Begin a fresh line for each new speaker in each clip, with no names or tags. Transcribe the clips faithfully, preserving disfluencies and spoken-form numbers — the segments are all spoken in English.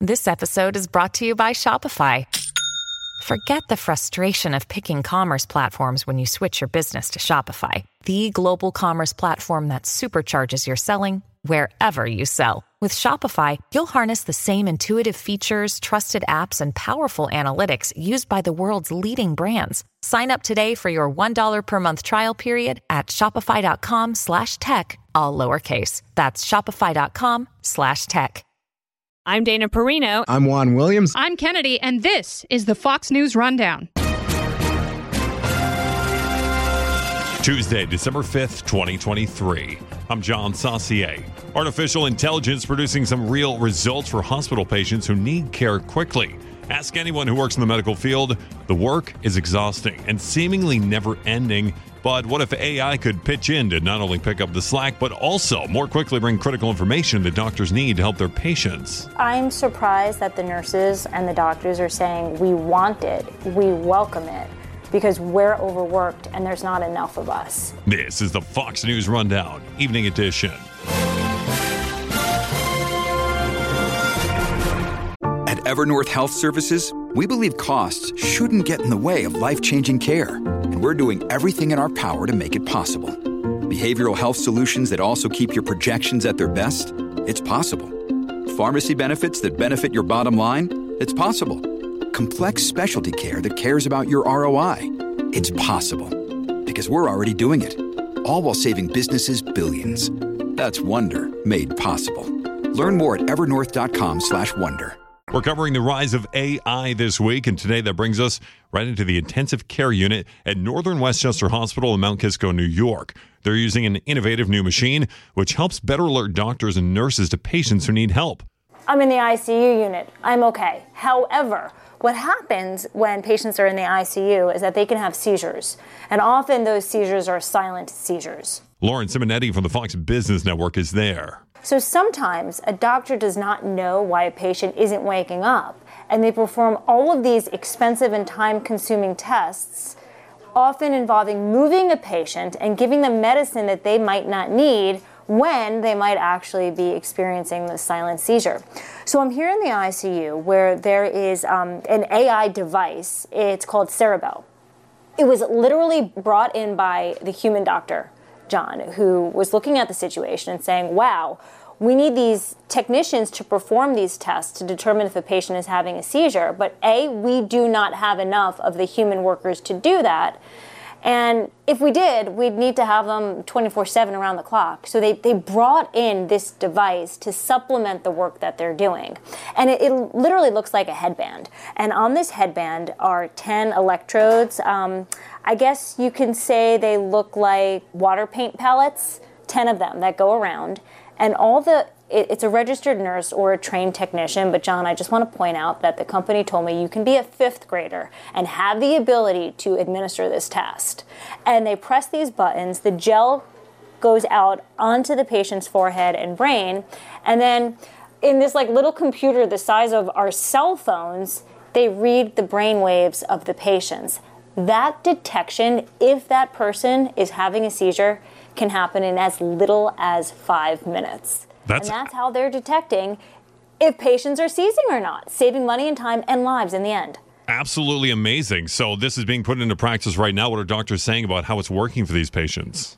This episode is brought to you by Shopify. Forget the frustration of picking commerce platforms when you switch your business to Shopify, the global commerce platform that supercharges your selling wherever you sell. With Shopify, you'll harness the same intuitive features, trusted apps, and powerful analytics used by the world's leading brands. Sign up today for your one dollar per month trial period at shopify.com slash tech, all lowercase. That's shopify.com slash tech.
I'm Dana Perino.
I'm Juan Williams.
I'm Kennedy, and this is the Fox News Rundown.
Tuesday, December fifth, twenty twenty-three. I'm John Saucier. Artificial intelligence producing some real results for hospital patients who need care quickly. Ask anyone who works in the medical field. The work is exhausting and seemingly never ending. But what if A I could pitch in to not only pick up the slack, but also more quickly bring critical information that doctors need to help their patients?
I'm surprised that the nurses and the doctors are saying we want it, we welcome it, because we're overworked and there's not enough of us.
This is the Fox News Rundown, Evening Edition.
At Evernorth Health Services, we believe costs shouldn't get in the way of life-changing care, and we're doing everything in our power to make it possible. Behavioral health solutions that also keep your projections at their best? It's possible. Pharmacy benefits that benefit your bottom line? It's possible. Complex specialty care that cares about your R O I? It's possible. Because we're already doing it. All while saving businesses billions. That's Wonder made possible. Learn more at evernorth.com slash wonder.
We're covering the rise of A I this week, and today that brings us right into the intensive care unit at Northern Westchester Hospital in Mount Kisco, New York. They're using an innovative new machine which helps better alert doctors and nurses to patients who need help.
I'm in the I C U unit. I'm okay. However, what happens when patients are in the I C U is that they can have seizures, and often those seizures are silent seizures.
Lauren Simonetti from the Fox Business Network is there.
So sometimes a doctor does not know why a patient isn't waking up, and they perform all of these expensive and time-consuming tests, often involving moving a patient and giving them medicine that they might not need when they might actually be experiencing the silent seizure. So I'm here in the I C U where there is um, an A I device. It's called Ceribell. It was literally brought in by the human doctor, John, who was looking at the situation and saying, wow, we need these technicians to perform these tests to determine if a patient is having a seizure. But A, we do not have enough of the human workers to do that. And if we did, we'd need to have them twenty-four seven around the clock. So they, they brought in this device to supplement the work that they're doing. And it, it literally looks like a headband. And on this headband are ten electrodes. Um, I guess you can say they look like water paint pellets, ten of them that go around. And all the it's a registered nurse or a trained technician, but John, I just want to point out that the company told me you can be a fifth grader and have the ability to administer this test. And they press these buttons, the gel goes out onto the patient's forehead and brain, and then in this like little computer the size of our cell phones, they read the brain waves of the patients. That detection, if that person is having a seizure, can happen in as little as five minutes. That's, and that's how they're detecting if patients are seizing or not, saving money and time and lives in the end.
Absolutely amazing. So this is being put into practice right now. What are doctors saying about how it's working for these patients?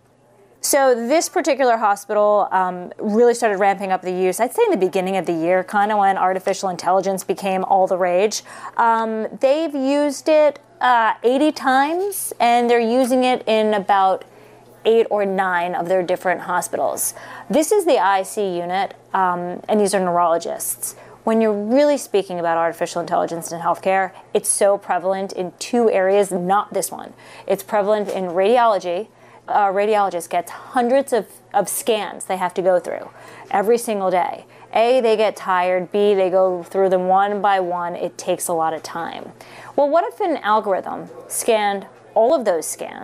So this particular hospital um, really started ramping up the use, I'd say in the beginning of the year, kind of when artificial intelligence became all the rage. Um, they've used it uh, eighty times, and they're using it in about eight or nine of their different hospitals. This is the I C unit, um, and these are neurologists. When you're really speaking about artificial intelligence in healthcare, it's so prevalent in two areas, not this one. It's prevalent in radiology. A radiologist gets hundreds of, of scans they have to go through every single day. A, they get tired. B, they go through them one by one. It takes a lot of time. Well, what if an algorithm scanned all of those scans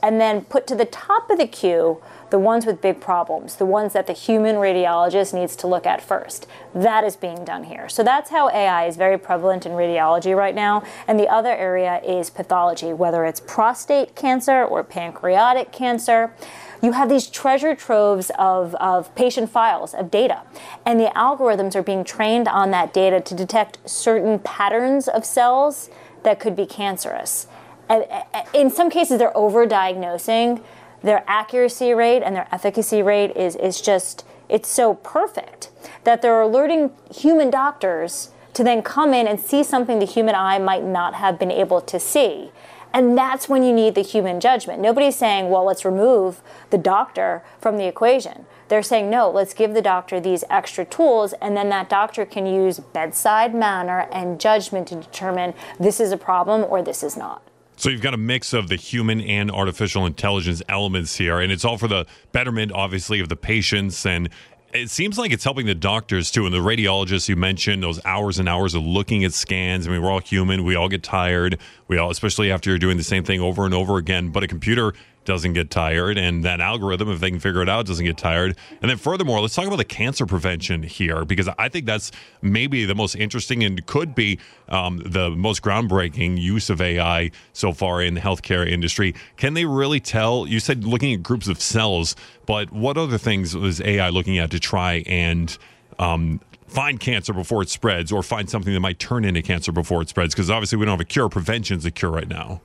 and then put to the top of the queue the ones with big problems, the ones that the human radiologist needs to look at first. That is being done here. So that's how A I is very prevalent in radiology right now. And the other area is pathology, whether it's prostate cancer or pancreatic cancer. You have these treasure troves of, of patient files, of data, and the algorithms are being trained on that data to detect certain patterns of cells that could be cancerous. And in some cases, they're over-diagnosing. Their accuracy rate and their efficacy rate is, is just, it's so perfect that they're alerting human doctors to then come in and see something the human eye might not have been able to see. And that's when you need the human judgment. Nobody's saying, well, let's remove the doctor from the equation. They're saying, no, let's give the doctor these extra tools, and then that doctor can use bedside manner and judgment to determine this is a problem or this is not.
So you've got a mix of the human and artificial intelligence elements here, and it's all for the betterment, obviously, of the patients. And it seems like it's helping the doctors, too. And the radiologists you mentioned, those hours and hours of looking at scans. I mean, we're all human. We all get tired. We all, especially after you're doing the same thing over and over again. But a computer doesn't get tired, and that algorithm, if they can figure it out, doesn't get tired. And then furthermore, let's talk about the cancer prevention here, because I think that's maybe the most interesting and could be um, the most groundbreaking use of A I so far in the healthcare industry. Can they really tell? You said looking at groups of cells, but what other things is A I looking at to try and um, find cancer before it spreads, or find something that might turn into cancer before it spreads? Because obviously we don't have a cure. Prevention's a cure right now.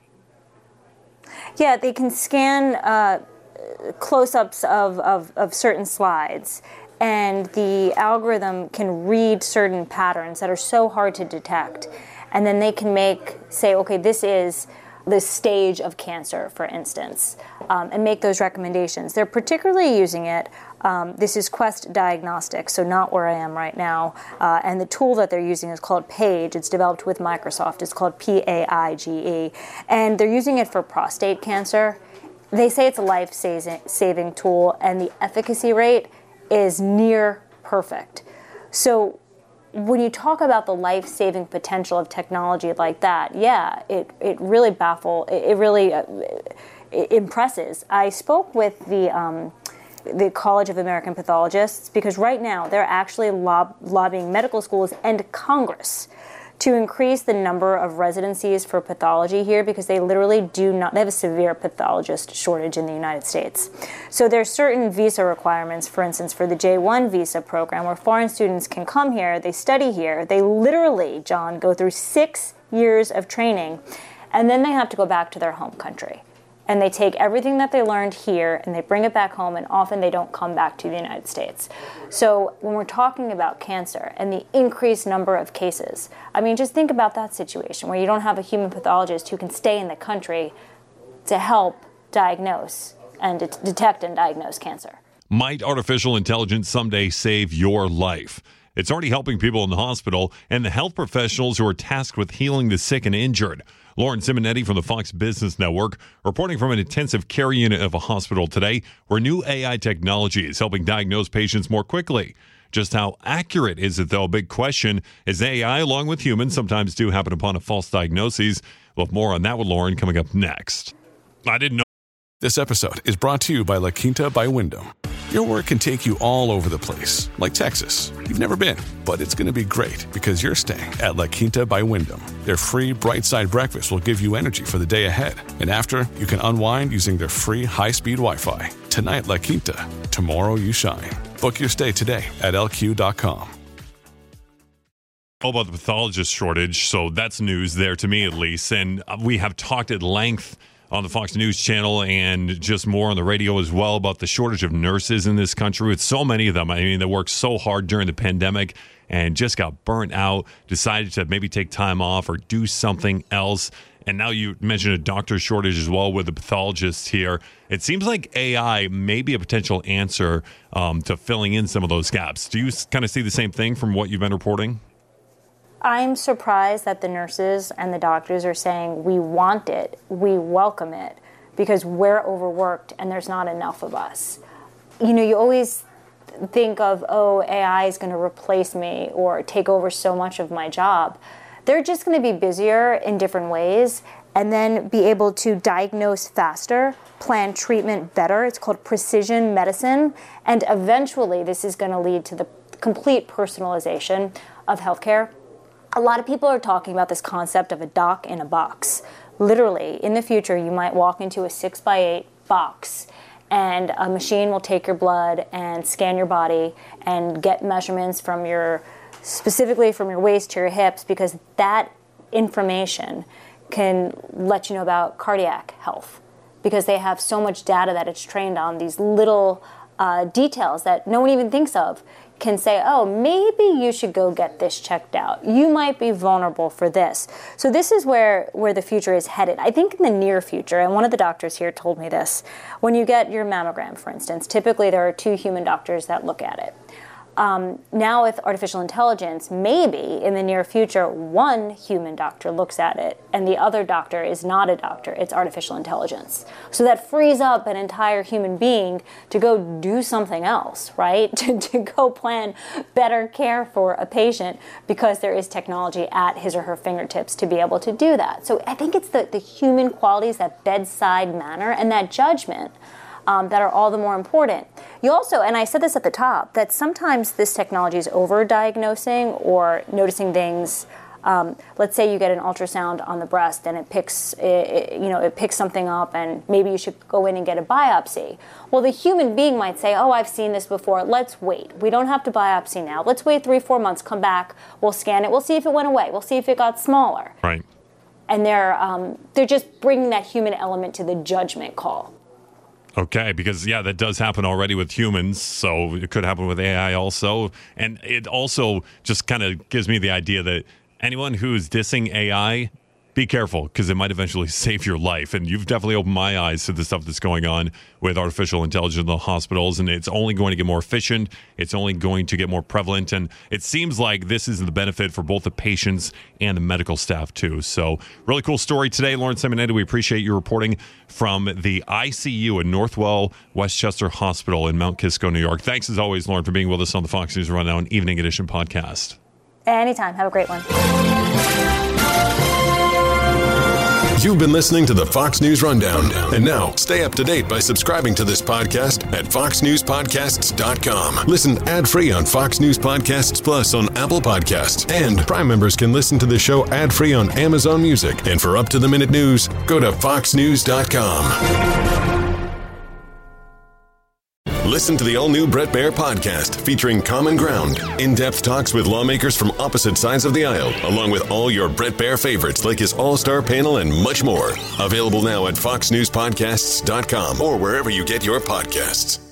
Yeah, they can scan uh, close-ups of, of, of certain slides, and the algorithm can read certain patterns that are so hard to detect. And then they can make, say, okay, this is the stage of cancer, for instance, um, and make those recommendations. They're particularly using it. Um, this is Quest Diagnostics, so not where I am right now. Uh, and the tool that they're using is called PAIGE. It's developed with Microsoft. It's called P A I G E. And they're using it for prostate cancer. They say it's a life-saving tool, and the efficacy rate is near perfect. So when you talk about the life-saving potential of technology like that, yeah, it, it really baffles, it, it really uh, it impresses. I spoke with the um, the College of American Pathologists, because right now they're actually lob- lobbying medical schools and Congress to increase the number of residencies for pathology here, because they literally do not, they have a severe pathologist shortage in the United States. So there's certain visa requirements, for instance, for the J one visa program, where foreign students can come here, they study here, they literally, John, go through six years of training, and then they have to go back to their home country. And they take everything that they learned here and they bring it back home, and often they don't come back to the United States. So when we're talking about cancer and the increased number of cases, I mean, just think about that situation where you don't have a human pathologist who can stay in the country to help diagnose and de- detect and diagnose cancer.
Might artificial intelligence someday save your life? It's already helping people in the hospital and the health professionals who are tasked with healing the sick and injured. Lauren Simonetti from the Fox Business Network reporting from an intensive care unit of a hospital today where new A I technology is helping diagnose patients more quickly. Just how accurate is it, though? A big question, as A I, along with humans, sometimes do happen upon a false diagnosis. We'll have more on that with Lauren coming up next. I didn't know.
This episode is brought to you by La Quinta by Wyndham. Your work can take you all over the place, like Texas. You've never been, but it's going to be great because you're staying at La Quinta by Wyndham. Their free Bright Side breakfast will give you energy for the day ahead. And after, you can unwind using their free high-speed Wi-Fi. Tonight, La Quinta. Tomorrow, you shine. Book your stay today at L Q dot com.
All about the pathologist shortage, so that's news there to me at least. And we have talked at length on the Fox News channel and just more on the radio as well about the shortage of nurses in this country, with so many of them. I mean, they worked so hard during the pandemic and just got burnt out, decided to maybe take time off or do something else. And now you mentioned a doctor shortage as well with the pathologists here. It seems like A I may be a potential answer um, to filling in some of those gaps. Do you kind of see the same thing from what you've been reporting?
I'm surprised that the nurses and the doctors are saying we want it, we welcome it, because we're overworked and there's not enough of us. You know, you always think of, oh, A I is going to replace me or take over so much of my job. They're just going to be busier in different ways, and then be able to diagnose faster, plan treatment better. It's called precision medicine. And eventually, this is going to lead to the complete personalization of healthcare. A lot of people are talking about this concept of a doc in a box. Literally, in the future, you might walk into a six by eight box and a machine will take your blood and scan your body and get measurements from your, specifically from your waist to your hips, because that information can let you know about cardiac health, because they have so much data that it's trained on. These little uh, details that no one even thinks of can say, oh, maybe you should go get this checked out. You might be vulnerable for this. So this is where, where the future is headed. I think in the near future, and one of the doctors here told me this, when you get your mammogram, for instance, typically there are two human doctors that look at it. Um, now with artificial intelligence, maybe in the near future, one human doctor looks at it and the other doctor is not a doctor, it's artificial intelligence. So that frees up an entire human being to go do something else, right? to, to go plan better care for a patient, because there is technology at his or her fingertips to be able to do that. So I think it's the, the human qualities, that bedside manner and that judgment Um, that are all the more important. You also, and I said this at the top, that sometimes this technology is over-diagnosing or noticing things. Um, let's say you get an ultrasound on the breast and it picks, it, it, you know, it picks something up, and maybe you should go in and get a biopsy. Well, the human being might say, "Oh, I've seen this before. Let's wait. We don't have to biopsy now. Let's wait three, four months. Come back. We'll scan it. We'll see if it went away. We'll see if it got smaller."
Right.
And they're um, they're just bringing that human element to the judgment call.
Okay, because, yeah, that does happen already with humans, so it could happen with A I also. And it also just kind of gives me the idea that anyone who's dissing A I, be careful, because it might eventually save your life. And you've definitely opened my eyes to the stuff that's going on with artificial intelligence in the hospitals, and it's only going to get more efficient. It's only going to get more prevalent, and it seems like this is the benefit for both the patients and the medical staff, too. So, really cool story today. Lauren Simonetta, we appreciate you reporting from the I C U at Northwell Westchester Hospital in Mount Kisco, New York. Thanks, as always, Lauren, for being with us on the Fox News Rundown Evening Edition podcast.
Anytime. Have a great one.
You've been listening to the Fox News Rundown. And now, stay up to date by subscribing to this podcast at fox news podcasts dot com. Listen ad-free on Fox News Podcasts Plus on Apple Podcasts. And Prime members can listen to the show ad-free on Amazon Music. And for up-to-the-minute news, go to fox news dot com. Listen to the all-new Bret Baier podcast featuring Common Ground, in-depth talks with lawmakers from opposite sides of the aisle, along with all your Bret Baier favorites like his all-star panel and much more. Available now at fox news podcasts dot com or wherever you get your podcasts.